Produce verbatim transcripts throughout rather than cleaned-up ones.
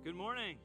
Good morning.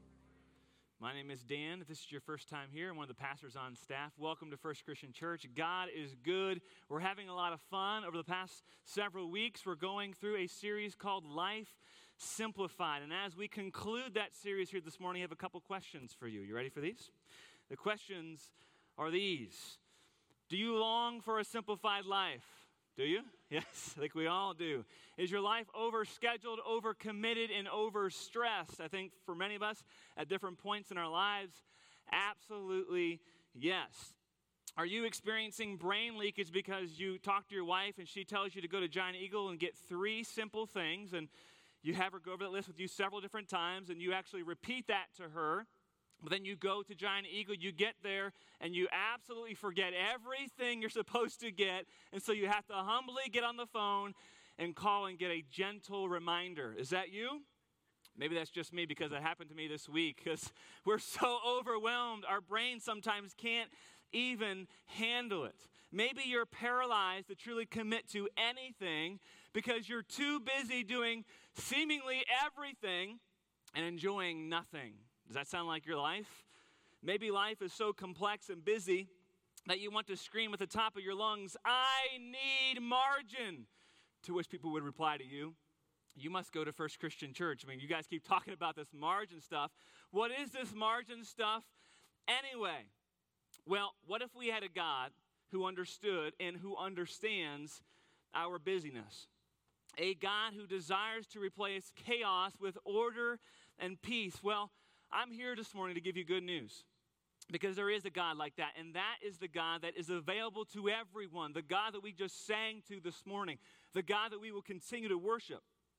My name is Dan. If this is your first time here, I'm one of the pastors on staff. Welcome to First Christian Church. God is good. We're having a lot of fun. Over the past several weeks, we're going through a series called Life Simplified. And as we conclude that series here this morning, I have a couple questions for you. You ready for these? The questions are these. Do you long for a simplified life? Do you? Yes, I think we all do. Is your life overscheduled, overcommitted, and overstressed? I think for many of us at different points in our lives, absolutely yes. Are you experiencing brain leakage because you talk to your wife and she tells you to go to Giant Eagle and get three simple things, and you have her go over that list with you several different times, and you actually repeat that to her? But then you go to Giant Eagle, you get there, and you absolutely forget everything you're supposed to get. And so you have to humbly get on the phone and call and get a gentle reminder. Is that you? Maybe that's just me because it happened to me this week because we're so overwhelmed. Our brains sometimes can't even handle it. Maybe you're paralyzed to truly commit to anything because you're too busy doing seemingly everything and enjoying nothing. Does that sound like your life? Maybe life is so complex and busy that you want to scream at the top of your lungs, I need margin, to which people would reply to you, you must go to First Christian Church. I mean, you guys keep talking about this margin stuff. What is this margin stuff anyway? Well, what if we had a God who understood and who understands our busyness? A God who desires to replace chaos with order and peace. Well, I'm here this morning to give you good news because there is a God like that, and that is the God that is available to everyone, the God that we just sang to this morning, the God that we will continue to worship.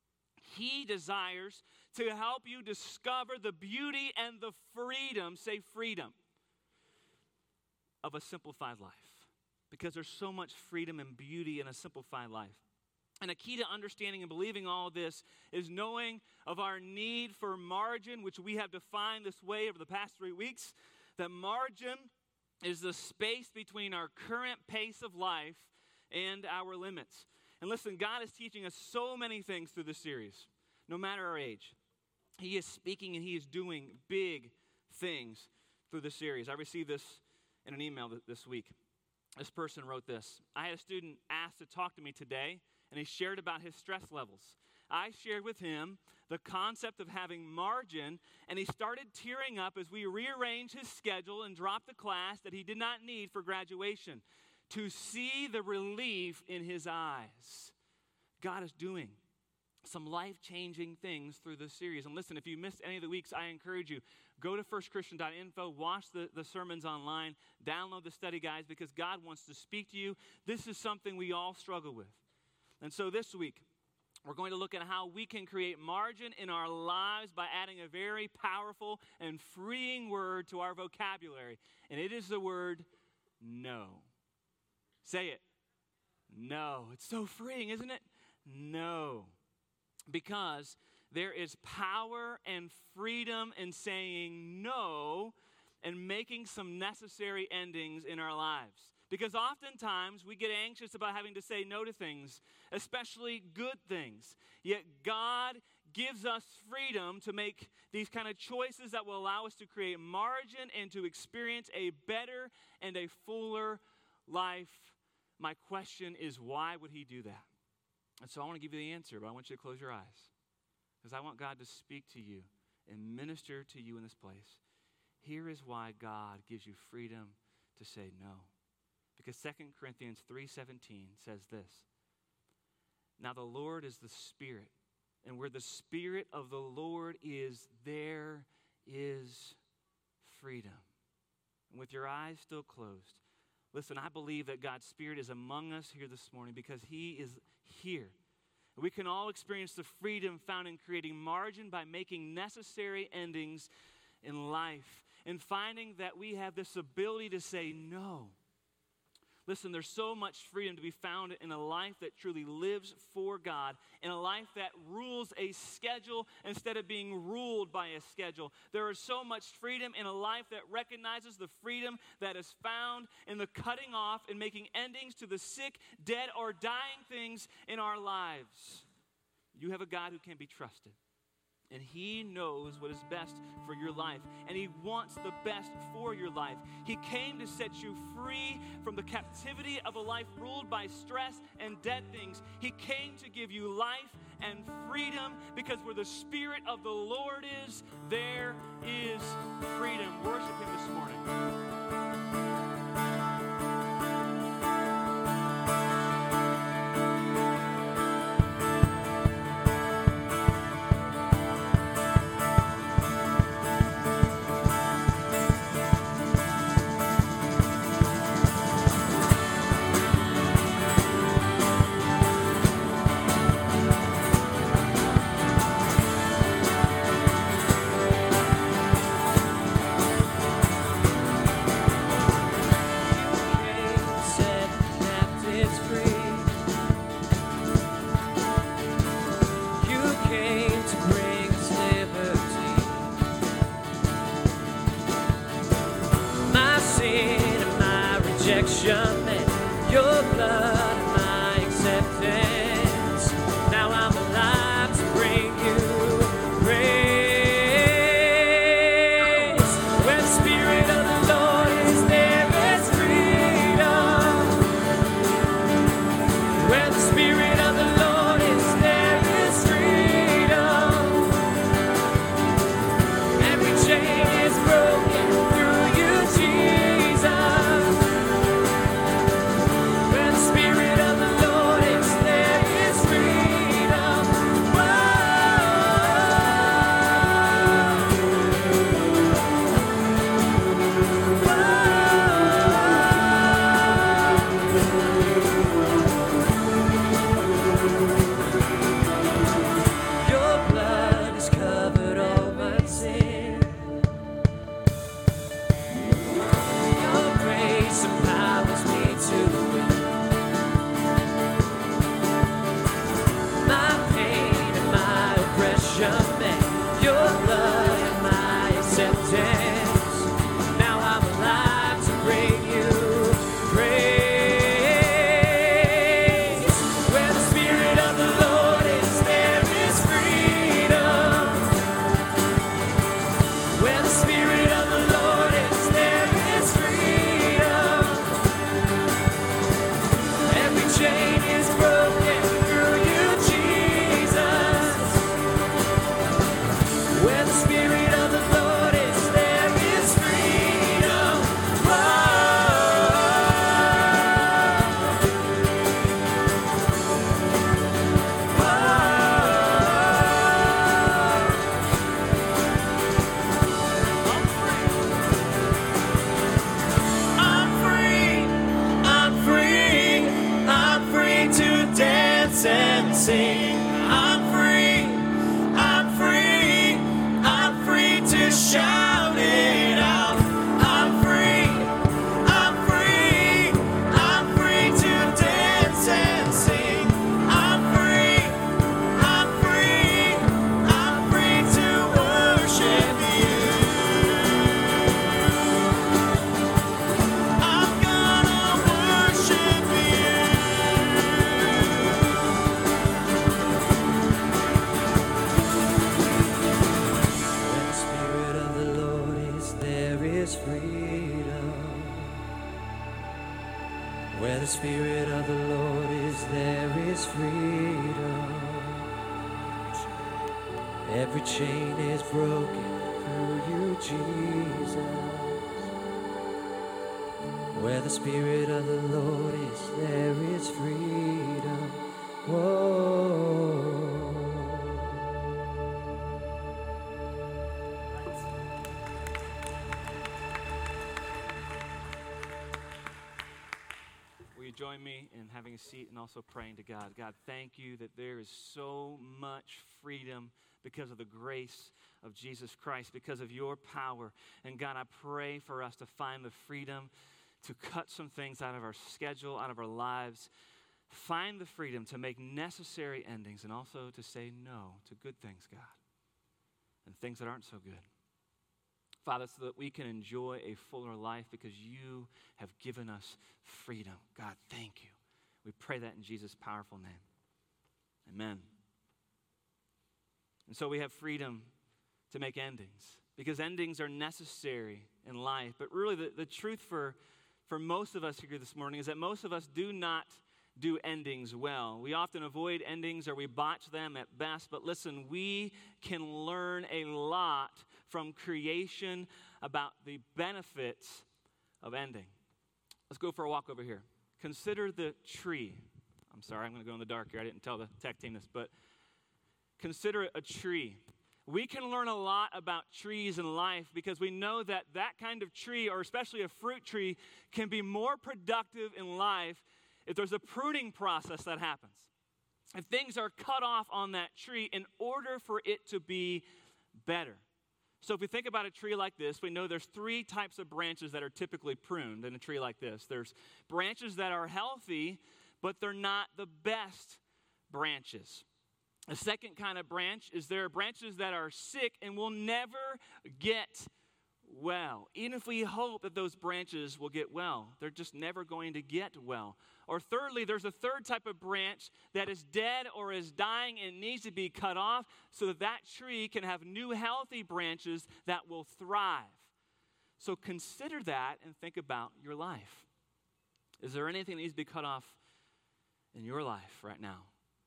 He desires to help you discover the beauty and the freedom, say freedom, of a simplified life, because there's so much freedom and beauty in a simplified life. And a key to understanding and believing all this is knowing of our need for margin, which we have defined this way over the past three weeks, that margin is the space between our current pace of life and our limits. And listen, God is teaching us so many things through this series, no matter our age. He is speaking and He is doing big things through the series. I received this in an email this week. This person wrote this. I had a student ask to talk to me today, and he shared about his stress levels. I shared with him the concept of having margin, and he started tearing up as we rearranged his schedule and dropped the class that he did not need for graduation to see the relief in his eyes. God is doing some life-changing things through this series. And listen, if you missed any of the weeks, I encourage you, go to first christian dot info, watch the, the sermons online, download the study guides, because God wants to speak to you. This is something we all struggle with. And so this week, we're going to look at how we can create margin in our lives by adding a very powerful and freeing word to our vocabulary. And it is the word no. Say it. No. It's so freeing, isn't it? No. Because there is power and freedom in saying no and making some necessary endings in our lives. Because oftentimes we get anxious about having to say no to things, especially good things. Yet God gives us freedom to make these kind of choices that will allow us to create margin and to experience a better and a fuller life. My question is, why would He do that? And so I want to give you the answer, but I want you to close your eyes, because I want God to speak to you and minister to you in this place. Here is why God gives you freedom to say no. Because Second Corinthians three seventeen says this. Now the Lord is the Spirit, and where the Spirit of the Lord is, there is freedom. And with your eyes still closed, listen, I believe that God's Spirit is among us here this morning because He is here. We can all experience the freedom found in creating margin by making necessary endings in life and finding that we have this ability to say no. Listen, there's so much freedom to be found in a life that truly lives for God, in a life that rules a schedule instead of being ruled by a schedule. There is so much freedom in a life that recognizes the freedom that is found in the cutting off and making endings to the sick, dead, or dying things in our lives. You have a God who can be trusted. And he knows what is best for your life. And he wants the best for your life. He came to set you free from the captivity of a life ruled by stress and dead things. He came to give you life and freedom, because where the Spirit of the Lord is, there is freedom. Worship him this morning. Where the Spirit of the Lord is, there is freedom. Every chain is broken through you, Jesus. Where the Spirit of the Lord is, there is freedom. Whoa. Join me in having a seat and also praying to God. God, thank you that there is so much freedom because of the grace of Jesus Christ, because of your power. And God, I pray for us to find the freedom to cut some things out of our schedule, out of our lives. Find the freedom to make necessary endings and also to say no to good things, God, and things that aren't so good. Father, so that we can enjoy a fuller life because you have given us freedom. God, thank you. We pray that in Jesus' powerful name. Amen. And so we have freedom to make endings, because endings are necessary in life. But really, the, the truth for, for most of us here this morning is that most of us do not do endings well. We often avoid endings, or we botch them at best. But listen, we can learn a lot from creation about the benefits of ending. Let's go for a walk over here. Consider the tree. I'm sorry, I'm going to go in the dark here. I didn't tell the tech team this, but consider a tree. We can learn a lot about trees in life because we know that that kind of tree, or especially a fruit tree, can be more productive in life if there's a pruning process that happens. If things are cut off on that tree in order for it to be better. So if we think about a tree like this, we know there's three types of branches that are typically pruned in a tree like this. There's branches that are healthy, but they're not the best branches. The second kind of branch is there are branches that are sick and will never get well. Even if we hope that those branches will get well, they're just never going to get well. Or thirdly, there's a third type of branch that is dead or is dying and needs to be cut off so that that tree can have new healthy branches that will thrive. So consider that and think about your life. Is there anything that needs to be cut off in your life right now?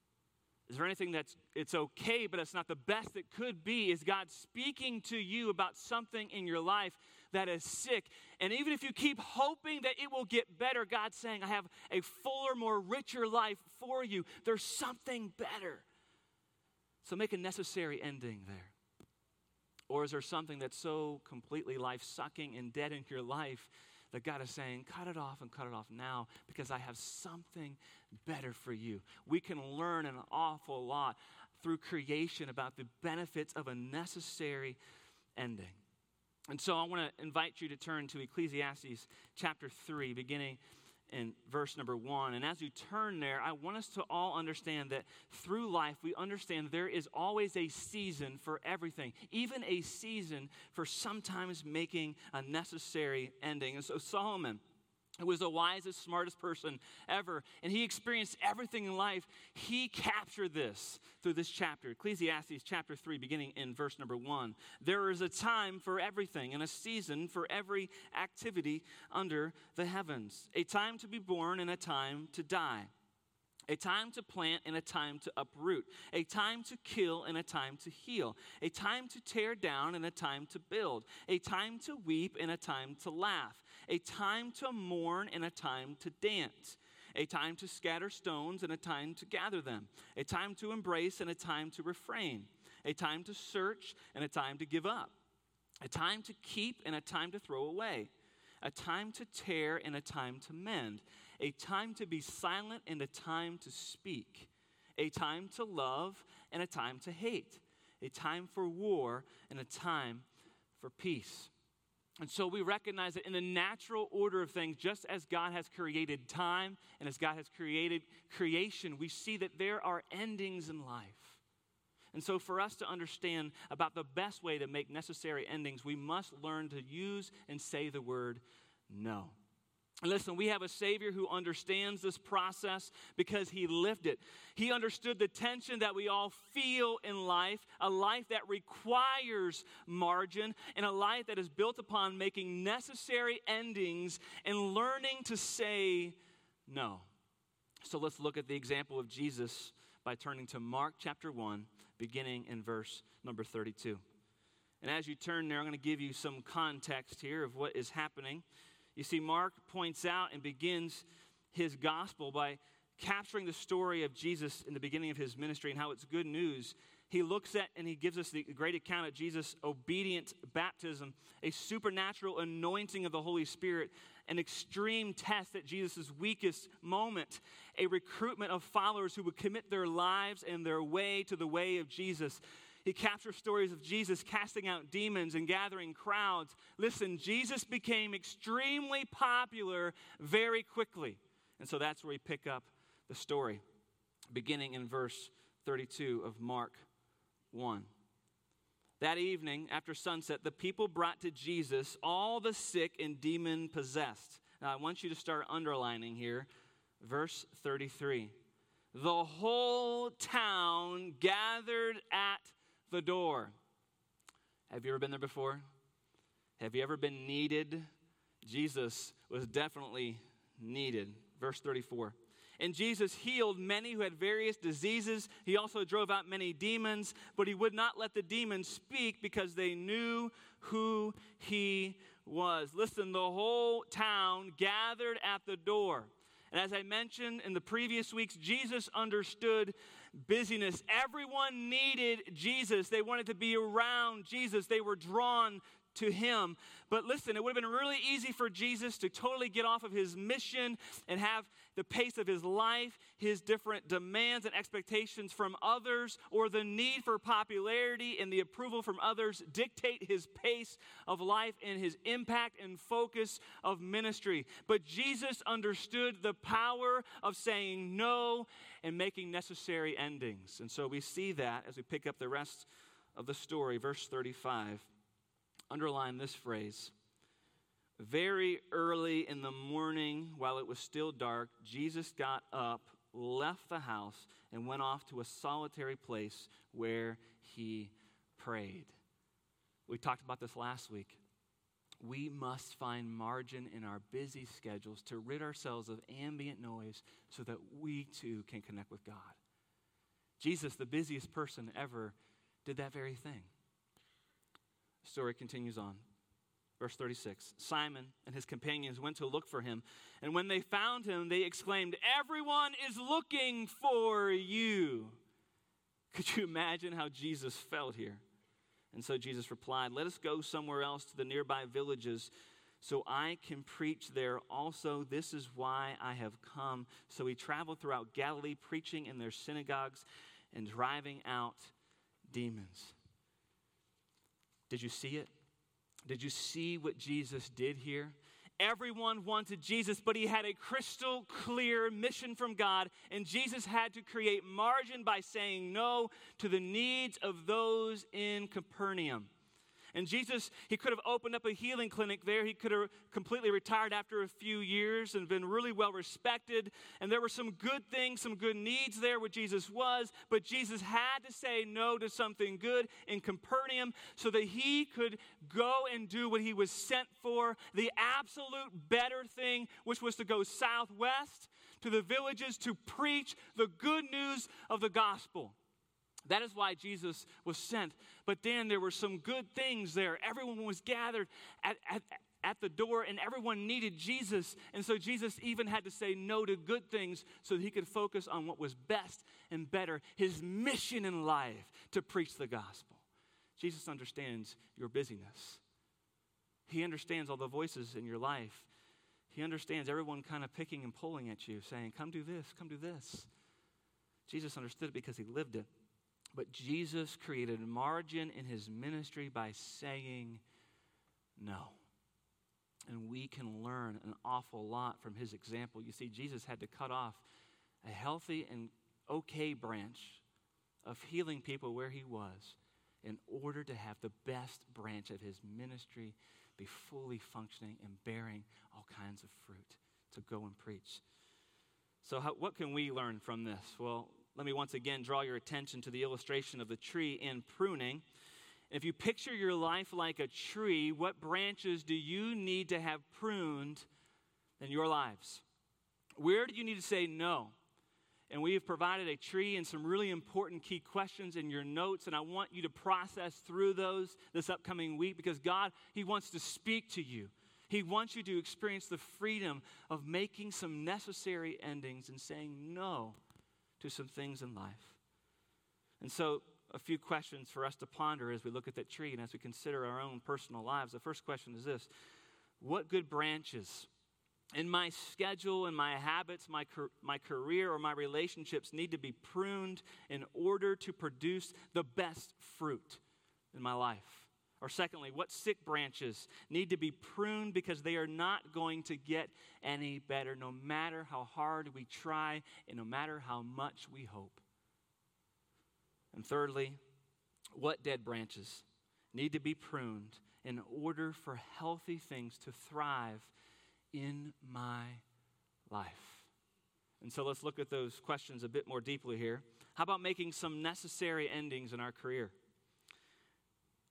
Is there anything that's it's okay, but it's not the best it could be? Is God speaking to you about something in your life that is sick? And even if you keep hoping that it will get better, God's saying, I have a fuller, more richer life for you. There's something better. So make a necessary ending there. Or is there something that's so completely life-sucking and dead in your life that God is saying, cut it off and cut it off now because I have something better for you? We can learn an awful lot through creation about the benefits of a necessary ending. And so I want to invite you to turn to Ecclesiastes chapter three, beginning in verse number one. And as you turn there, I want us to all understand that through life, we understand there is always a season for everything, even a season for sometimes making a necessary ending. And so Solomon, who was the wisest, smartest person ever, and he experienced everything in life, he captured this through this chapter. Ecclesiastes chapter three, beginning in verse number one. There is a time for everything and a season for every activity under the heavens. A time to be born and a time to die. A time to plant and a time to uproot. A time to kill and a time to heal. A time to tear down and a time to build. A time to weep and a time to laugh. A time to mourn and a time to dance. A time to scatter stones and a time to gather them. A time to embrace and a time to refrain. A time to search and a time to give up. A time to keep and a time to throw away. A time to tear and a time to mend. A time to be silent and a time to speak. A time to love and a time to hate. A time for war and a time for peace. And so we recognize that in the natural order of things, just as God has created time and as God has created creation, we see that there are endings in life. And so for us to understand about the best way to make necessary endings, we must learn to use and say the word no. Listen, we have a Savior who understands this process because he lived it. He understood the tension that we all feel in life, a life that requires margin, and a life that is built upon making necessary endings and learning to say no. So let's look at the example of Jesus by turning to Mark chapter one, beginning in verse number thirty-two. And as you turn there, I'm going to give you some context here of what is happening. You see, Mark points out and begins his gospel by capturing the story of Jesus in the beginning of his ministry and how it's good news. He looks at and he gives us the great account of Jesus' obedient baptism, a supernatural anointing of the Holy Spirit, an extreme test at Jesus' weakest moment, a recruitment of followers who would commit their lives and their way to the way of Jesus. He captures stories of Jesus casting out demons and gathering crowds. Listen, Jesus became extremely popular very quickly. And so that's where we pick up the story, beginning in verse thirty-two of Mark one. That evening, after sunset, the people brought to Jesus all the sick and demon-possessed. Now, I want you to start underlining here, verse thirty-three. The whole town gathered at the door. Have you ever been there before? Have you ever been needed? Jesus was definitely needed. Verse thirty-four. And Jesus healed many who had various diseases. He also drove out many demons, but he would not let the demons speak because they knew who he was. Listen, the whole town gathered at the door. And as I mentioned in the previous weeks, Jesus understood busyness. Everyone needed Jesus. They wanted to be around Jesus. They were drawn to him. But listen, it would have been really easy for Jesus to totally get off of his mission and have the pace of his life, his different demands and expectations from others, or the need for popularity and the approval from others dictate his pace of life and his impact and focus of ministry. But Jesus understood the power of saying no and making necessary endings. And so we see that as we pick up the rest of the story, verse thirty-five. Underline this phrase. Very early in the morning, while it was still dark, Jesus got up, left the house, and went off to a solitary place where he prayed. We talked about this last week. We must find margin in our busy schedules to rid ourselves of ambient noise so that we too can connect with God. Jesus, the busiest person ever, did that very thing. The story continues on. Verse thirty-six, Simon and his companions went to look for him, and when they found him, they exclaimed, "Everyone is looking for you." Could you imagine how Jesus felt here? And so Jesus replied, "Let us go somewhere else to the nearby villages so I can preach there also. This is why I have come." So he traveled throughout Galilee, preaching in their synagogues and driving out demons. Did you see it? Did you see what Jesus did here? Everyone wanted Jesus, but he had a crystal clear mission from God, and Jesus had to create margin by saying no to the needs of those in Capernaum. And Jesus, he could have opened up a healing clinic there. He could have completely retired after a few years and been really well respected. And there were some good things, some good needs there where Jesus was. But Jesus had to say no to something good in Capernaum so that he could go and do what he was sent for, the absolute better thing, which was to go southwest to the villages to preach the good news of the gospel. That is why Jesus was sent. But then there were some good things there. Everyone was gathered at, at, at the door, and everyone needed Jesus. And so Jesus even had to say no to good things so that he could focus on what was best and better, his mission in life, to preach the gospel. Jesus understands your busyness. He understands all the voices in your life. He understands everyone kind of picking and pulling at you, saying, come do this, come do this. Jesus understood it because he lived it. But Jesus created margin in his ministry by saying no. And we can learn an awful lot from his example. You see, Jesus had to cut off a healthy and okay branch of healing people where he was in order to have the best branch of his ministry be fully functioning and bearing all kinds of fruit to go and preach. So how, what can we learn from this? Well, let me once again draw your attention to the illustration of the tree in pruning. If you picture your life like a tree, what branches do you need to have pruned in your lives? Where do you need to say no? And we have provided a tree and some really important key questions in your notes, and I want you to process through those this upcoming week because God, he wants to speak to you. He wants you to experience the freedom of making some necessary endings and saying no to some things in life. And so a few questions for us to ponder as we look at that tree and as we consider our own personal lives. The first question is this: what good branches in my schedule, in my habits, my, my career, or my relationships need to be pruned in order to produce the best fruit in my life? Or secondly, what sick branches need to be pruned because they are not going to get any better no matter how hard we try and no matter how much we hope? And thirdly, what dead branches need to be pruned in order for healthy things to thrive in my life? And so let's look at those questions a bit more deeply here. How about making some necessary endings in our career?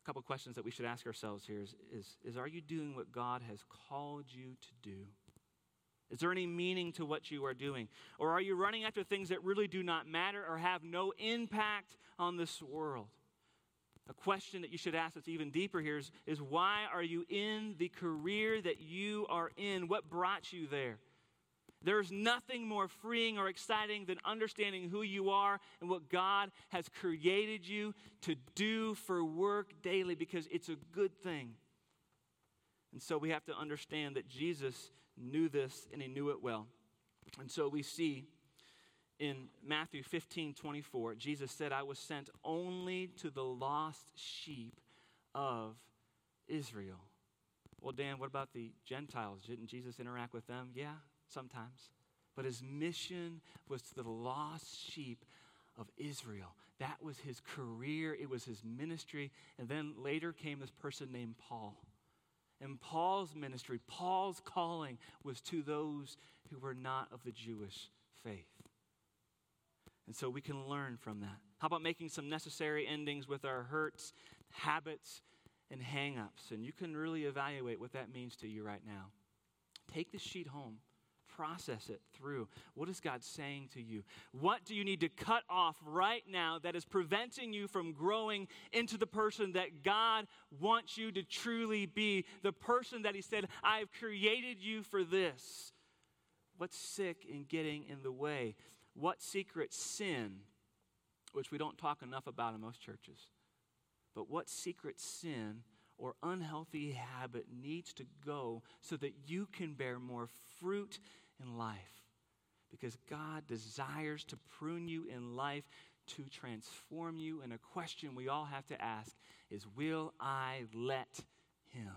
couple questions that we should ask ourselves here is, is, is, are you doing what God has called you to do? Is there any meaning to what you are doing? Or are you running after things that really do not matter or have no impact on this world? A question that you should ask that's even deeper here is, is why are you in the career that you are in? What brought you there? There's nothing more freeing or exciting than understanding who you are and what God has created you to do for work daily, because it's a good thing. And so we have to understand that Jesus knew this and he knew it well. And so we see in Matthew fifteen twenty-four, Jesus said, I was sent only to the lost sheep of Israel. Well, Dan, what about the Gentiles? Didn't Jesus interact with them? Yeah, sometimes. But his mission was to the lost sheep of Israel. That was his career. It was his ministry. And then later came this person named Paul. And Paul's ministry, Paul's calling was to those who were not of the Jewish faith. And so we can learn from that. How about making some necessary endings with our hurts, habits, and hang-ups? And you can really evaluate what that means to you right now. Take the sheet home. Process it through. What is God saying to you? What do you need to cut off right now that is preventing you from growing into the person that God wants you to truly be? The person that he said, I have created you for this. What's sick in getting in the way? What secret sin, which we don't talk enough about in most churches, but what secret sin or unhealthy habit needs to go so that you can bear more fruit in life? Because God desires to prune you in life, to transform you. And a question we all have to ask is, will I let him?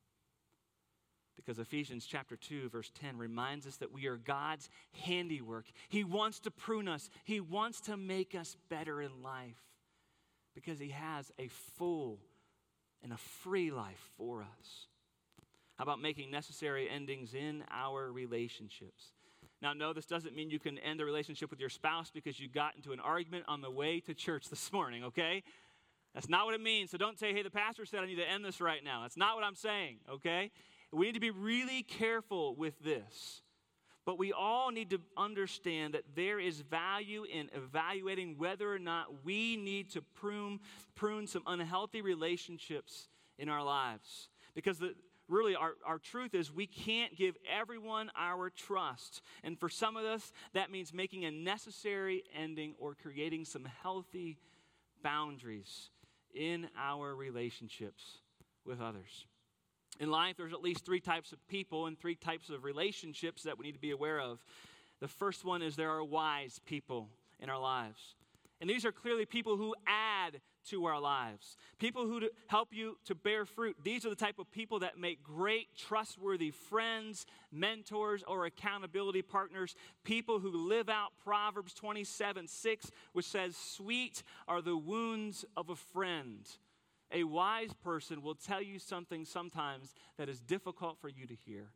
Because Ephesians chapter two, verse ten reminds us that we are God's handiwork. He wants to prune us. He wants to make us better in life because he has a full and a free life for us. How about making necessary endings in our relationships? Now, no, this doesn't mean you can end a relationship with your spouse because you got into an argument on the way to church this morning, okay? That's not what it means. So don't say, hey, the pastor said I need to end this right now. That's not what I'm saying, okay? We need to be really careful with this. But we all need to understand that there is value in evaluating whether or not we need to prune, prune some unhealthy relationships in our lives. Because the, really our, our truth is we can't give everyone our trust. And for some of us, that means making a necessary ending or creating some healthy boundaries in our relationships with others. In life, there's at least three types of people and three types of relationships that we need to be aware of. The first one is there are wise people in our lives. And these are clearly people who add to our lives. People who help you to bear fruit. These are the type of people that make great, trustworthy friends, mentors, or accountability partners. People who live out Proverbs twenty-seven six, which says, sweet are the wounds of a friend. A wise person will tell you something sometimes that is difficult for you to hear.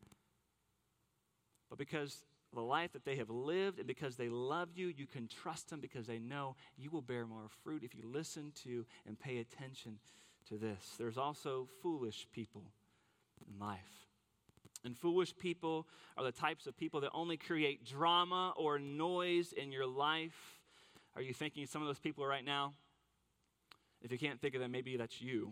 But because of the life that they have lived and because they love you, you can trust them because they know you will bear more fruit if you listen to and pay attention to this. There's also foolish people in life. And foolish people are the types of people that only create drama or noise in your life. Are you thinking of some of those people right now? If you can't think of them, maybe that's you.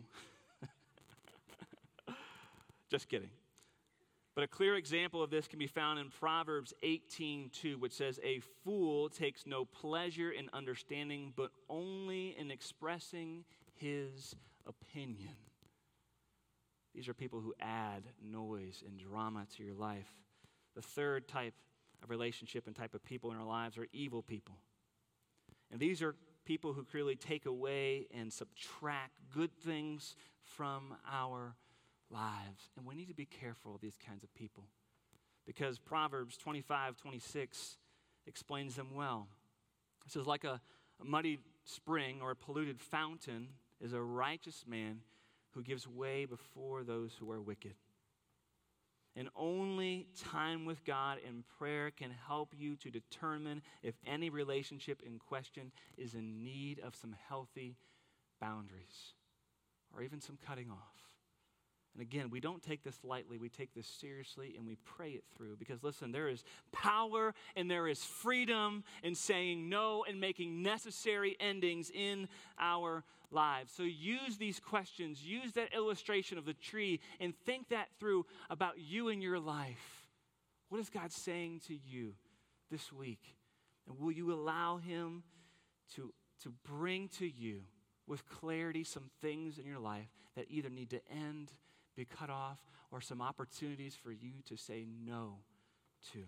Just kidding. But a clear example of this can be found in Proverbs eighteen two, which says, a fool takes no pleasure in understanding, but only in expressing his opinion. These are people who add noise and drama to your life. The third type of relationship and type of people in our lives are evil people. And these are people who clearly take away and subtract good things from our lives. And we need to be careful of these kinds of people because Proverbs twenty-five twenty-six explains them well. It says, like a, a muddy spring or a polluted fountain is a righteous man who gives way before those who are wicked. And only time with God and prayer can help you to determine if any relationship in question is in need of some healthy boundaries. or even some cutting off. And again, we don't take this lightly. We take this seriously and we pray it through. Because listen, there is power and there is freedom in saying no and making necessary endings in our lives. So use these questions, use that illustration of the tree, and think that through about you and your life. What is God saying to you this week? And will you allow him to, to bring to you with clarity some things in your life that either need to end, be cut off, or some opportunities for you to say no to?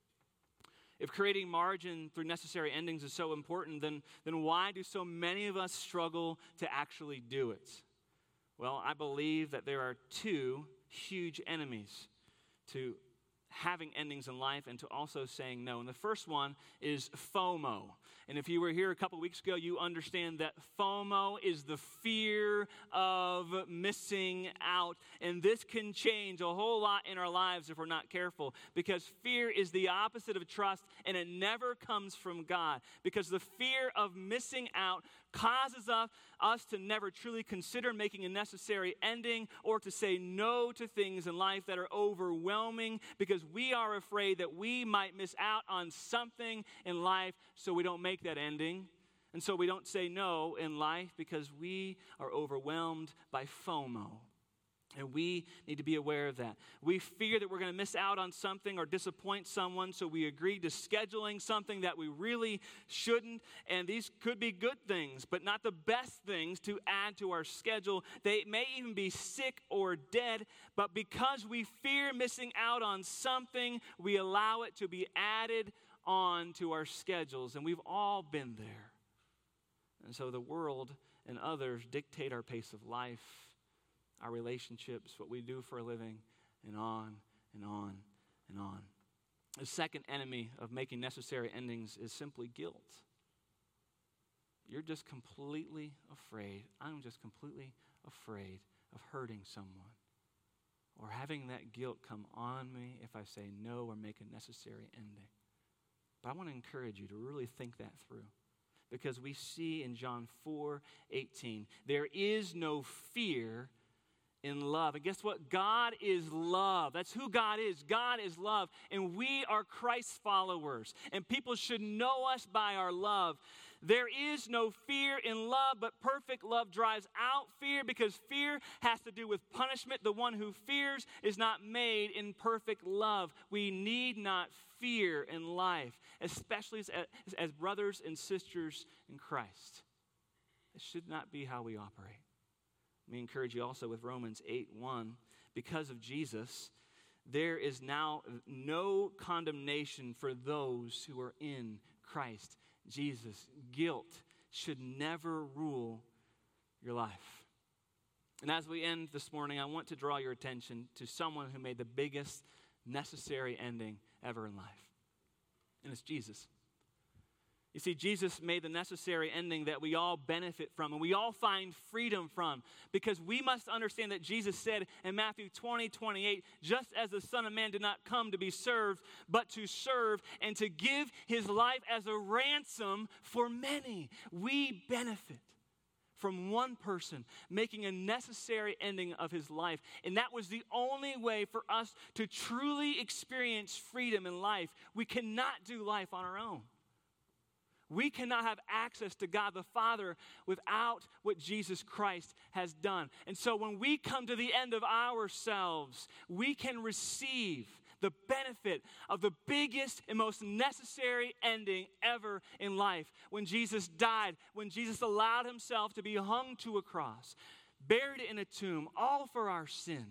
If creating margin through necessary endings is so important, then, then why do so many of us struggle to actually do it? Well, I believe that there are two huge enemies to having endings in life and to also saying no. And the first one is FOMO. And if you were here a couple weeks ago, you understand that FOMO is the fear of missing out. And this can change a whole lot in our lives if we're not careful, because fear is the opposite of trust, and it never comes from God. Because the fear of missing out causes us, us to never truly consider making a necessary ending or to say no to things in life that are overwhelming, because we are afraid that we might miss out on something in life, so we don't make that ending. And so we don't say no in life because we are overwhelmed by FOMO. And we need to be aware of that. We fear that we're going to miss out on something or disappoint someone, so we agree to scheduling something that we really shouldn't. And these could be good things, but not the best things to add to our schedule. They may even be sick or dead, but because we fear missing out on something, we allow it to be added on to our schedules. And we've all been there. And so the world and others dictate our pace of life, our relationships, what we do for a living, and on and on and on. The second enemy of making necessary endings is simply guilt. You're just completely afraid. I'm just completely afraid of hurting someone or having that guilt come on me if I say no or make a necessary ending. But I want to encourage you to really think that through, because we see in John four eighteen, there is no fear in love. And guess what? God is love. That's who God is. God is love. And we are Christ's followers. And people should know us by our love. There is no fear in love, but perfect love drives out fear, because fear has to do with punishment. The one who fears is not made in perfect love. We need not fear in life, especially as, as, as brothers and sisters in Christ. It should not be how we operate. Let me encourage you also with Romans eight one. Because of Jesus, there is now no condemnation for those who are in Christ Jesus. Guilt should never rule your life. And as we end this morning, I want to draw your attention to someone who made the biggest necessary ending ever in life. And it's Jesus. You see, Jesus made the necessary ending that we all benefit from and we all find freedom from, because we must understand that Jesus said in Matthew twenty twenty-eight, just as the Son of Man did not come to be served, but to serve and to give his life as a ransom for many. We benefit from one person making a necessary ending of his life. And that was the only way for us to truly experience freedom in life. We cannot do life on our own. We cannot have access to God the Father without what Jesus Christ has done. And so when we come to the end of ourselves, we can receive the benefit of the biggest and most necessary ending ever in life. When Jesus died, when Jesus allowed himself to be hung to a cross, buried in a tomb, all for our sin.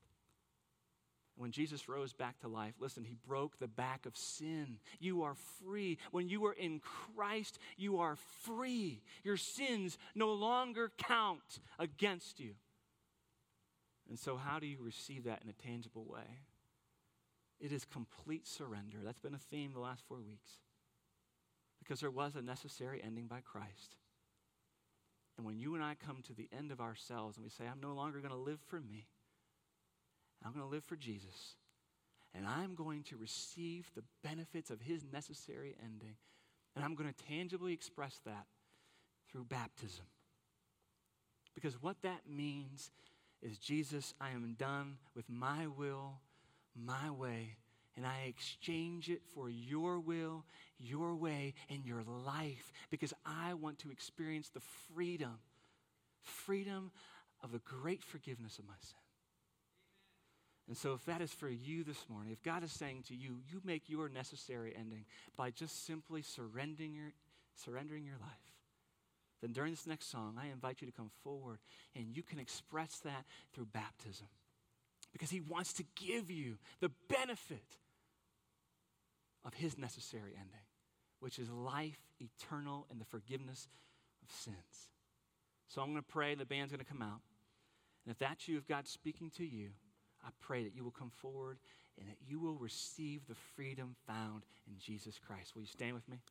When Jesus rose back to life, listen, he broke the back of sin. You are free. When you are in Christ, you are free. Your sins no longer count against you. And so how do you receive that in a tangible way? It is complete surrender. That's been a theme the last four weeks. Because there was a necessary ending by Christ. And when you and I come to the end of ourselves and we say, I'm no longer going to live for me. I'm going to live for Jesus, and I'm going to receive the benefits of his necessary ending, and I'm going to tangibly express that through baptism. Because what that means is, Jesus, I am done with my will, my way, and I exchange it for your will, your way, and your life, because I want to experience the freedom, freedom of the great forgiveness of my sin. And so if that is for you this morning, if God is saying to you, you make your necessary ending by just simply surrendering your, surrendering your life, then during this next song, I invite you to come forward and you can express that through baptism. Because he wants to give you the benefit of his necessary ending, which is life eternal and the forgiveness of sins. So I'm going to pray, the band's going to come out. And if that's you, if God's speaking to you, I pray that you will come forward and that you will receive the freedom found in Jesus Christ. Will you stand with me?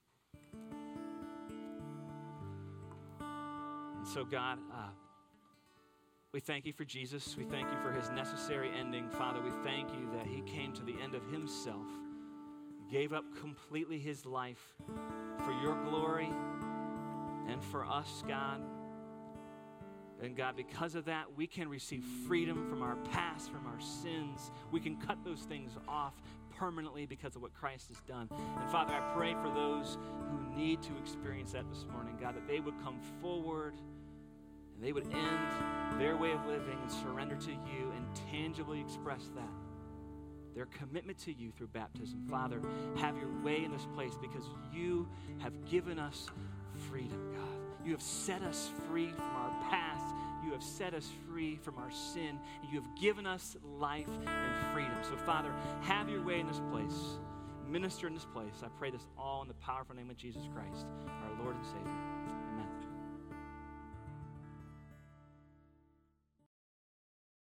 And so, God, uh, we thank you for Jesus. We thank you for his necessary ending. Father, we thank you that he came to the end of himself, gave up completely his life for your glory and for us, God. And God, because of that, we can receive freedom from our past, from our sins. We can cut those things off permanently because of what Christ has done. And Father, I pray for those who need to experience that this morning, God, that they would come forward and they would end their way of living and surrender to you and tangibly express that, their commitment to you through baptism. Father, have your way in this place because you have given us freedom, God. You have set us free from our past. You have set us free from our sin. And you have given us life and freedom. So, Father, have your way in this place. Minister in this place. I pray this all in the powerful name of Jesus Christ, our Lord and Savior.